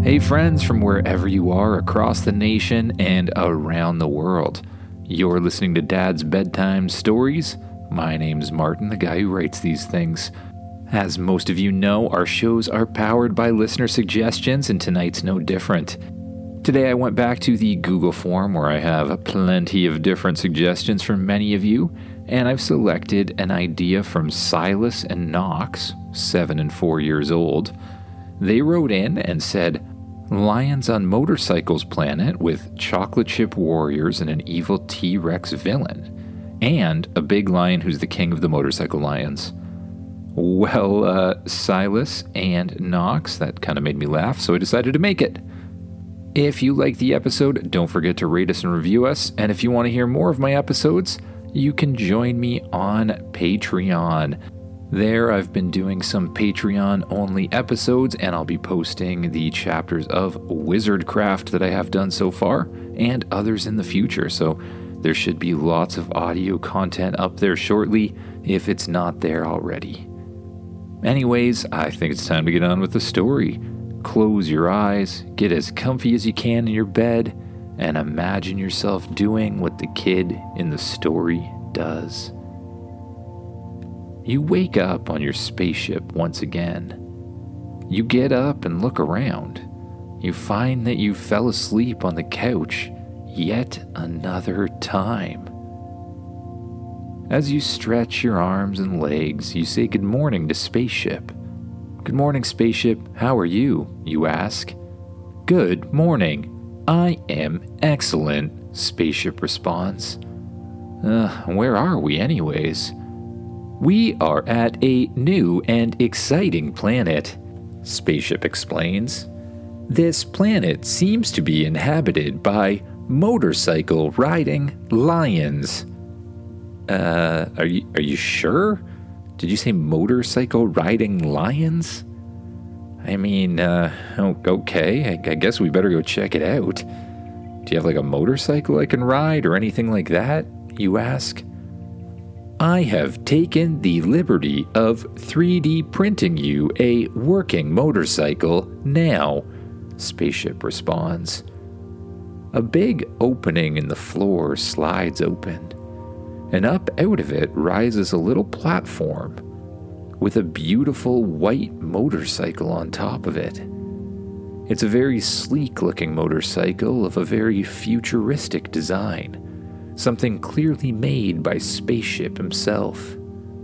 Hey friends from wherever you are across the nation and around the world. You're listening to Dad's Bedtime Stories. My name's Martin, the guy who writes these things. As most of you know, our shows are powered by listener suggestions, and tonight's no different. Today I went back to the Google form where I have plenty of different suggestions from many of you, and I've selected an idea from Silas and Knox, 7 and 4 years old. They wrote in and said, Lions on Motorcycles planet with chocolate chip warriors and an evil T-Rex villain, and a big lion who's the king of the motorcycle lions. Well, Silas and Knox, that kind of made me laugh, so I decided to make it. If you like the episode, don't forget to rate us and review us, and if you want to hear more of my episodes, you can join me on Patreon. There, I've been doing some Patreon-only episodes, and I'll be posting the chapters of Wizardcraft that I have done so far, and others in the future, so there should be lots of audio content up there shortly, if it's not there already. Anyways, I think it's time to get on with the story. Close your eyes, get as comfy as you can in your bed, and imagine yourself doing what the kid in the story does. You wake up on your spaceship once again. You get up and look around. You find that you fell asleep on the couch yet another time. As you stretch your arms and legs, you say good morning to Spaceship. Good morning, Spaceship. How are you? You ask. Good morning. I am excellent, Spaceship responds. Where are we anyways? We are at a new and exciting planet, Spaceship explains. This planet seems to be inhabited by motorcycle-riding lions. Are you sure? Did you say motorcycle-riding lions? I mean, okay, I guess we better go check it out. Do you have like a motorcycle I can ride or anything like that? You ask. I have taken the liberty of 3D printing you a working motorcycle now, Spaceship responds. A big opening in the floor slides open, and up out of it rises a little platform with a beautiful white motorcycle on top of it. It's a very sleek-looking motorcycle of a very futuristic design. Something clearly made by Spaceship himself.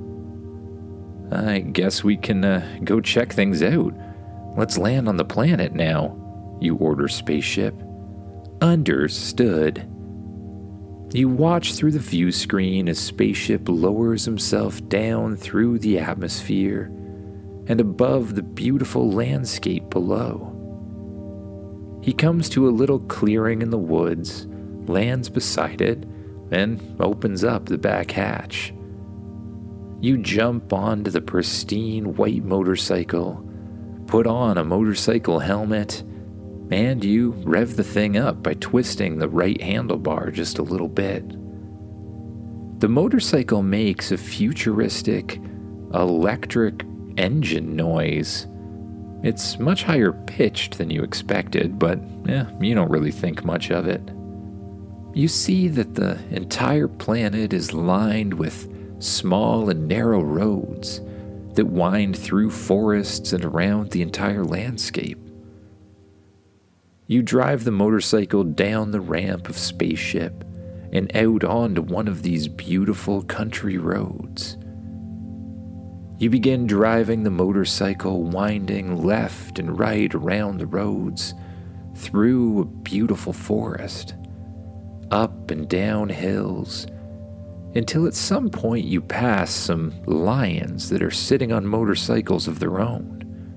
I guess we can go check things out. Let's land on the planet now, you order Spaceship. Understood. You watch through the view screen as Spaceship lowers himself down through the atmosphere and above the beautiful landscape below. He comes to a little clearing in the woods, lands beside it, and opens up the back hatch. You jump onto the pristine white motorcycle, put on a motorcycle helmet, and you rev the thing up by twisting the right handlebar just a little bit. The motorcycle makes a futuristic, electric engine noise. It's much higher pitched than you expected, but you don't really think much of it. You see that the entire planet is lined with small and narrow roads that wind through forests and around the entire landscape. You drive the motorcycle down the ramp of Spaceship and out onto one of these beautiful country roads. You begin driving the motorcycle, winding left and right around the roads, through a beautiful forest, up and down hills, until at some point you pass some lions that are sitting on motorcycles of their own.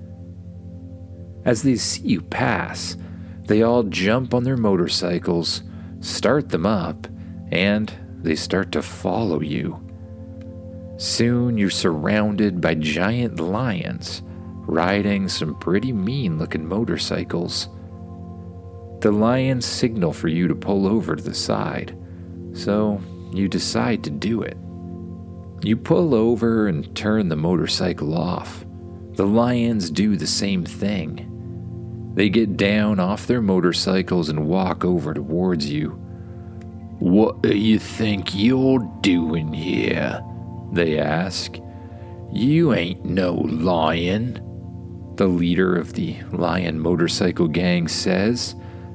As they see you pass, they all jump on their motorcycles, start them up, and they start to follow you. Soon you're surrounded by giant lions riding some pretty mean-looking motorcycles. The lions signal for you to pull over to the side, so you decide to do it. You pull over and turn the motorcycle off. The lions do the same thing. They get down off their motorcycles and walk over towards you. "What do you think you're doing here?" they ask. "You ain't no lion," the leader of the lion motorcycle gang says.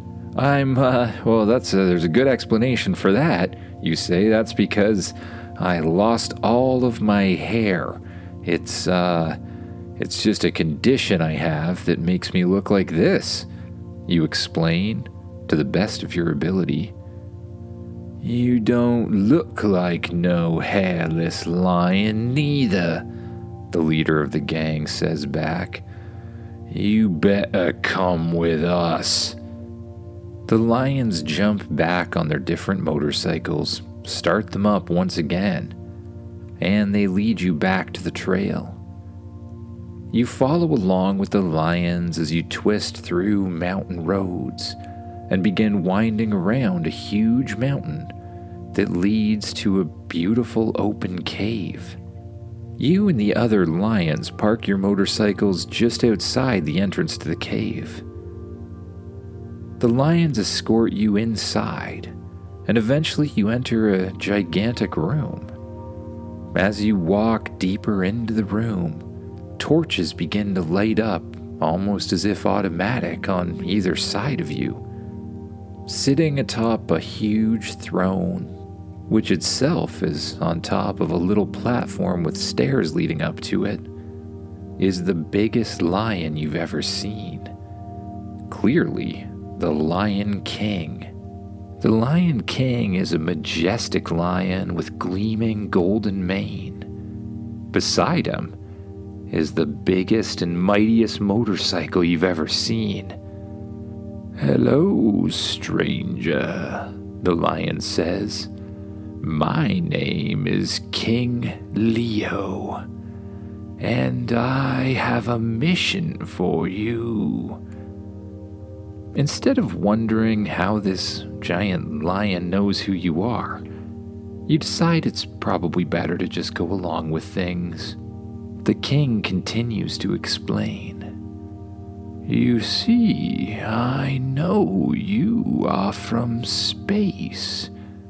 There's a good explanation for that, you say. "That's because I lost all of my hair. It's just a condition I have that makes me look like this," you explain, to the best of your ability. "You don't look like no hairless lion neither," the leader of the gang says back. "You better come with us." The lions jump back on their different motorcycles, start them up once again, and they lead you back to the trail. You follow along with the lions as you twist through mountain roads and begin winding around a huge mountain that leads to a beautiful open cave. You and the other lions park your motorcycles just outside the entrance to the cave. The lions escort you inside, and eventually you enter a gigantic room. As you walk deeper into the room, torches begin to light up, almost as if automatic, on either side of you. Sitting atop a huge throne, which itself is on top of a little platform with stairs leading up to it, is the biggest lion you've ever seen. Clearly, the Lion King. The Lion King is a majestic lion with gleaming golden mane. Beside him is the biggest and mightiest motorcycle you've ever seen. "Hello, stranger," the lion says. "My name is King Leo, and I have a mission for you." Instead of wondering how this giant lion knows who you are, you decide it's probably better to just go along with things. The king continues to explain. "You see, I know you are from space.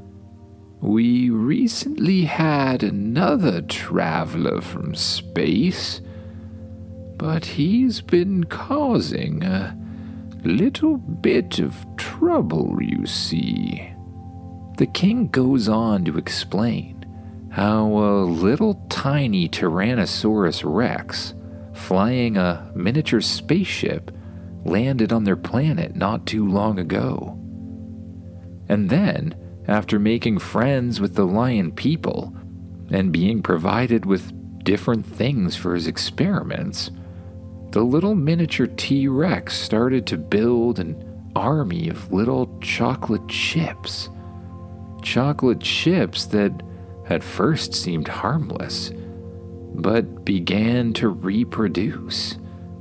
We recently had another traveler from space, but he's been causing a little bit of trouble, you see." The king goes on to explain how a little tiny Tyrannosaurus Rex, flying a miniature spaceship, landed on their planet not too long ago. And then, after making friends with the lion people and being provided with different things for his experiments, the little miniature T-Rex started to build an army of little chocolate chips. Chocolate chips that at first seemed harmless, but began to reproduce.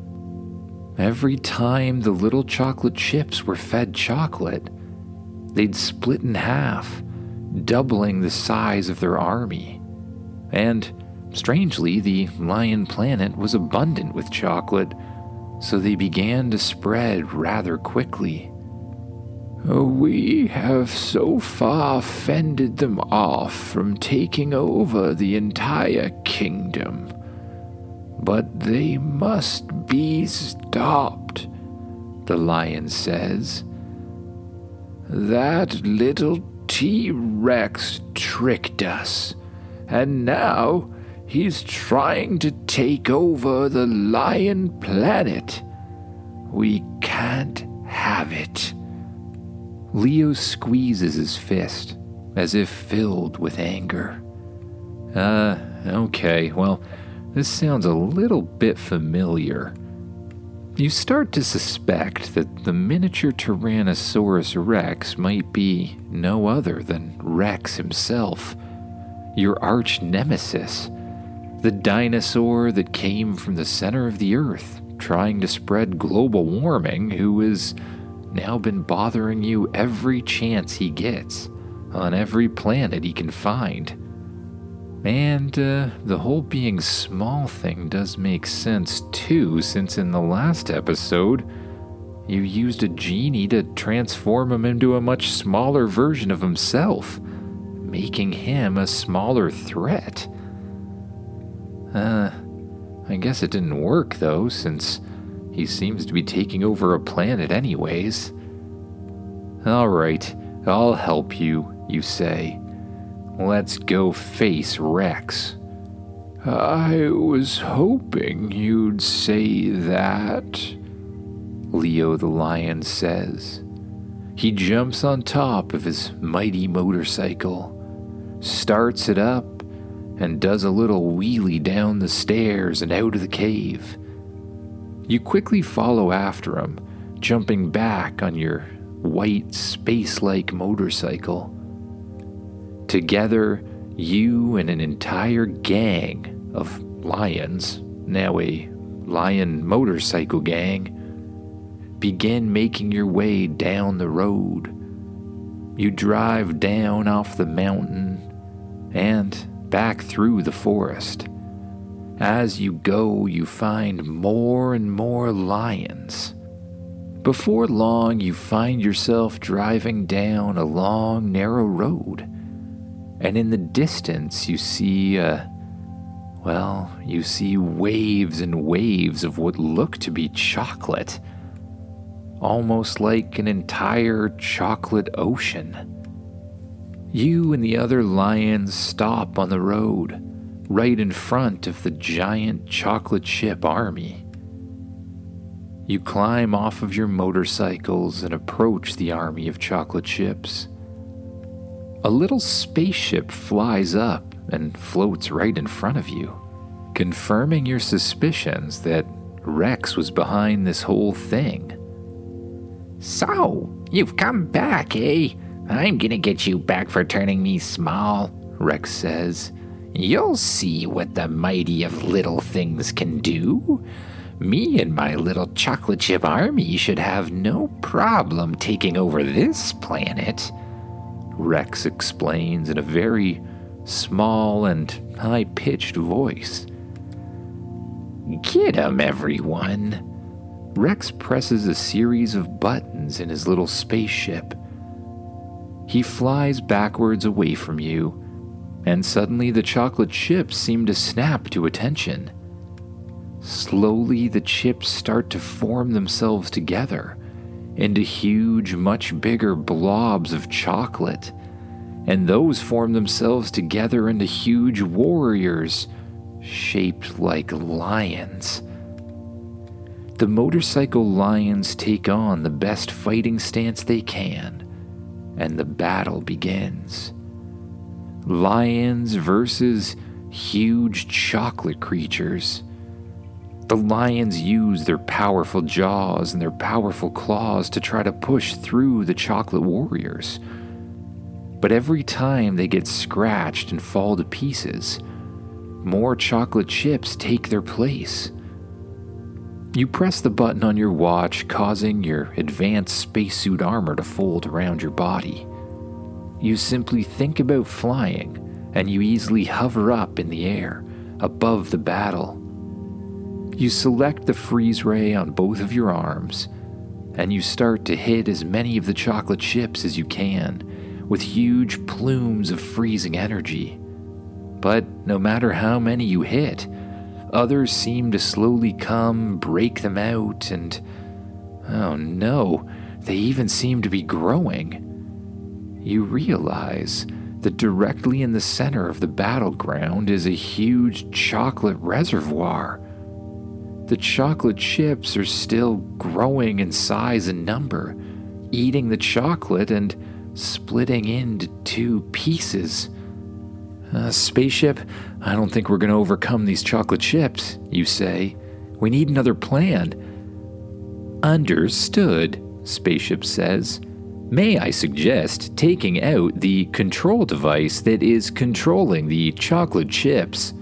Every time the little chocolate chips were fed chocolate, they'd split in half, doubling the size of their army. And strangely, the lion planet was abundant with chocolate, so they began to spread rather quickly. "We have so far fended them off from taking over the entire kingdom, but they must be stopped," the lion says. "That little T-Rex tricked us, and now he's trying to take over the lion planet. We can't have it." Leo squeezes his fist, as if filled with anger. Okay, well, this sounds a little bit familiar. You start to suspect that the miniature Tyrannosaurus Rex might be no other than Rex himself, your arch nemesis, the dinosaur that came from the center of the earth, trying to spread global warming, who has now been bothering you every chance he gets, on every planet he can find. And the whole being small thing does make sense too, since in the last episode, You used a genie to transform him into a much smaller version of himself, making him a smaller threat. I guess it didn't work though, since he seems to be taking over a planet anyways. Alright, I'll help you, you say. Let's go face Rex. I was hoping you'd say that, Leo the lion says. He jumps on top of his mighty motorcycle, starts it up, and does a little wheelie down the stairs and out of the cave. You quickly follow after him, jumping back on your white space-like motorcycle. Together, you and an entire gang of lions, now a lion motorcycle gang, begin making your way down the road. You drive down off the mountain and back through the forest. As you go, you find more and more lions. Before long, you find yourself driving down a long, narrow road. And in the distance, you see, you see waves and waves of what look to be chocolate. Almost like an entire chocolate ocean. You and the other lions stop on the road, right in front of the giant chocolate chip army. You climb off of your motorcycles and approach the army of chocolate chips. A little spaceship flies up and floats right in front of you, confirming your suspicions that Rex was behind this whole thing. So, you've come back, eh? I'm gonna get you back for turning me small, Rex says. You'll see what the mighty of little things can do. Me and my little chocolate chip army should have no problem taking over this planet, Rex explains in a very small and high-pitched voice. Get 'em, everyone. Rex presses a series of buttons in his little spaceship. He flies backwards away from you, and suddenly the chocolate chips seem to snap to attention. Slowly, the chips start to form themselves together into huge, much bigger blobs of chocolate, and those form themselves together into huge warriors shaped like lions. The motorcycle lions take on the best fighting stance they can, and the battle begins. Lions versus huge chocolate creatures. The lions use their powerful jaws and their powerful claws to try to push through the chocolate warriors. But every time they get scratched and fall to pieces, more chocolate chips take their place. You press the button on your watch, causing your advanced spacesuit armor to fold around your body. You simply think about flying, and you easily hover up in the air, above the battle. You select the freeze ray on both of your arms, and you start to hit as many of the chocolate chips as you can, with huge plumes of freezing energy. But no matter how many you hit, others seem to slowly come, break them out, and oh no, they even seem to be growing. You realize that directly in the center of the battleground is a huge chocolate reservoir. The chocolate chips are still growing in size and number, eating the chocolate and splitting into two pieces. Spaceship, I don't think we're going to overcome these chocolate chips, you say. We need another plan. Understood, Spaceship says. May I suggest taking out the control device that is controlling the chocolate chips?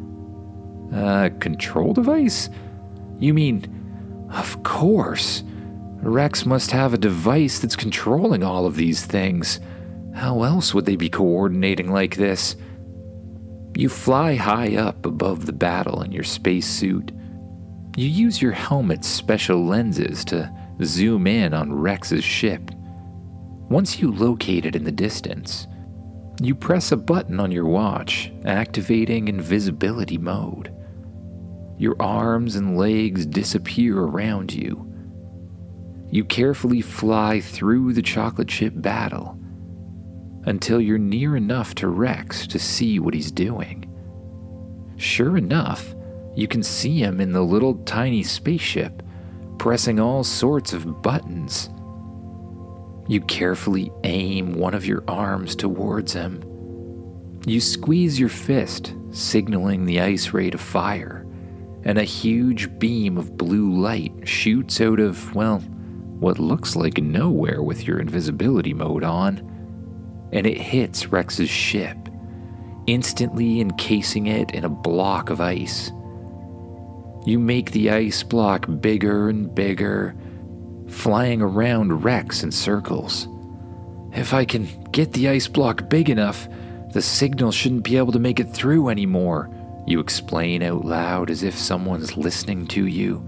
Control device? You mean, of course. Rex must have a device that's controlling all of these things. How else would they be coordinating like this? You fly high up above the battle in your spacesuit. You use your helmet's special lenses to zoom in on Rex's ship. Once you locate it in the distance, you press a button on your watch, activating invisibility mode. Your arms and legs disappear around you. You carefully fly through the chocolate chip battle until you're near enough to Rex to see what he's doing. Sure enough, you can see him in the little tiny spaceship, pressing all sorts of buttons. You carefully aim one of your arms towards him. You squeeze your fist, signaling the ice ray to fire, and a huge beam of blue light shoots out of, well, what looks like nowhere with your invisibility mode on, and it hits Rex's ship, instantly encasing it in a block of ice. You make the ice block bigger and bigger, flying around Rex in circles. If I can get the ice block big enough, the signal shouldn't be able to make it through anymore, you explain out loud as if someone's listening to you.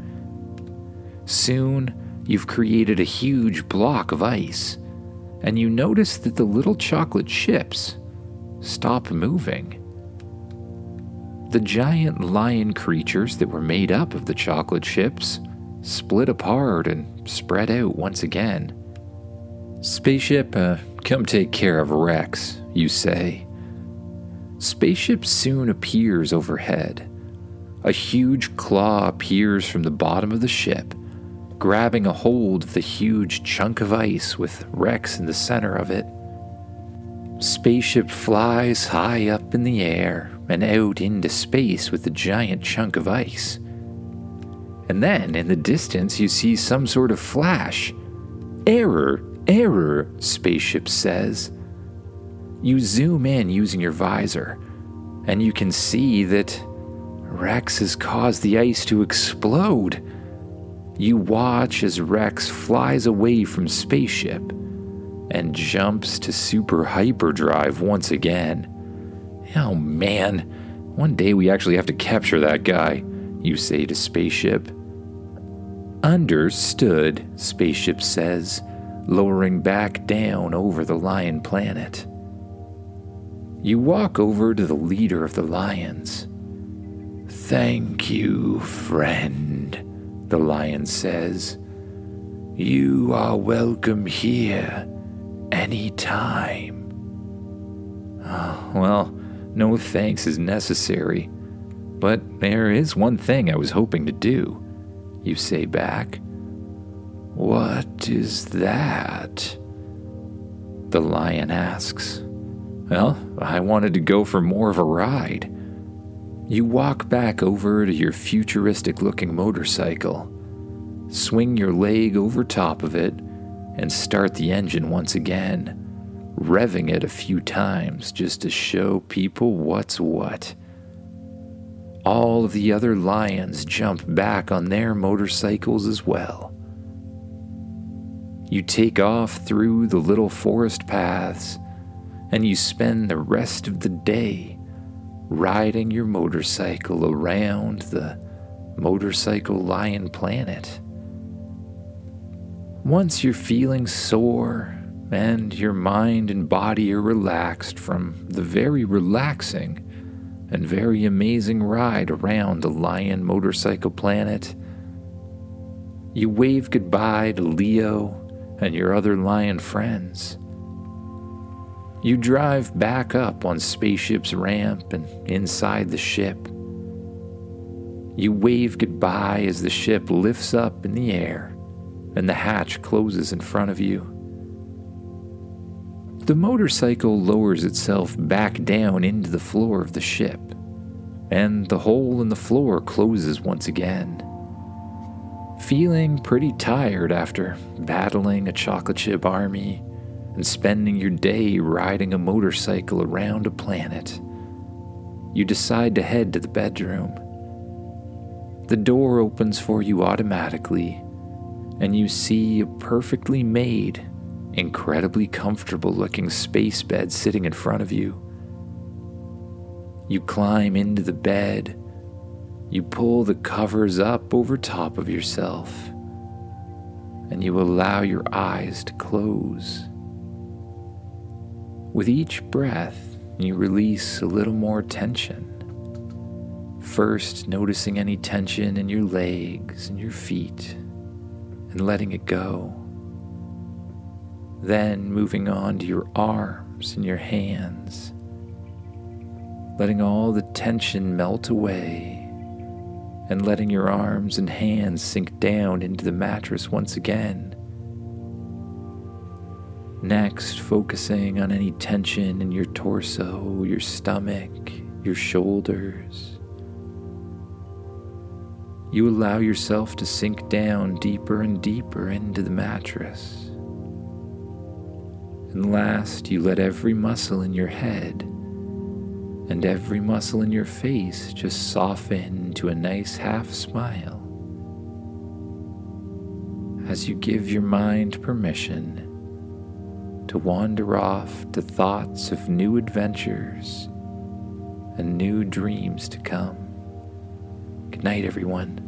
Soon, you've created a huge block of ice, and you notice that the little chocolate chips stop moving. The giant lion creatures that were made up of the chocolate chips split apart and spread out once again. Spaceship, come take care of Rex, you say. Spaceship soon appears overhead. A huge claw appears from the bottom of the ship, grabbing a hold of the huge chunk of ice with Rex in the center of it. Spaceship flies high up in the air and out into space with the giant chunk of ice. And then, in the distance, you see some sort of flash. Error, error, Spaceship says. You zoom in using your visor, and you can see that Rex has caused the ice to explode. You watch as Rex flies away from Spaceship and jumps to super hyperdrive once again. Oh man, one day we actually have to capture that guy, you say to Spaceship. Understood, Spaceship says, lowering back down over the lion planet. You walk over to the leader of the lions. Thank you, friend, the lion says. You are welcome here anytime. Oh, well, no thanks is necessary. But there is one thing I was hoping to do, you say back. What is that? The lion asks. Well, I wanted to go for more of a ride. You walk back over to your futuristic-looking motorcycle, swing your leg over top of it, and start the engine once again, revving it a few times just to show people what's what. All of the other lions jump back on their motorcycles as well. You take off through the little forest paths, and you spend the rest of the day riding your motorcycle around the motorcycle lion planet. Once you're feeling sore and your mind and body are relaxed from the very relaxing and very amazing ride around the lion motorcycle planet, you wave goodbye to Leo and your other lion friends. You drive back up on Spaceship's ramp and inside the ship. You wave goodbye as the ship lifts up in the air and the hatch closes in front of you. The motorcycle lowers itself back down into the floor of the ship, and the hole in the floor closes once again. Feeling pretty tired after battling a chocolate chip army and spending your day riding a motorcycle around a planet, you decide to head to the bedroom. The door opens for you automatically, and you see a perfectly made, incredibly comfortable-looking space bed sitting in front of you. You climb into the bed. You pull the covers up over top of yourself. and you allow your eyes to close. With each breath, you release a little more tension. First, noticing any tension in your legs and your feet and letting it go. Then moving on to your arms and your hands, letting all the tension melt away and letting your arms and hands sink down into the mattress once again. Next, focusing on any tension in your torso, your stomach, your shoulders. You allow yourself to sink down deeper and deeper into the mattress. And last, you let every muscle in your head and every muscle in your face just soften to a nice half smile as you give your mind permission to wander off to thoughts of new adventures and new dreams to come. Good night, everyone.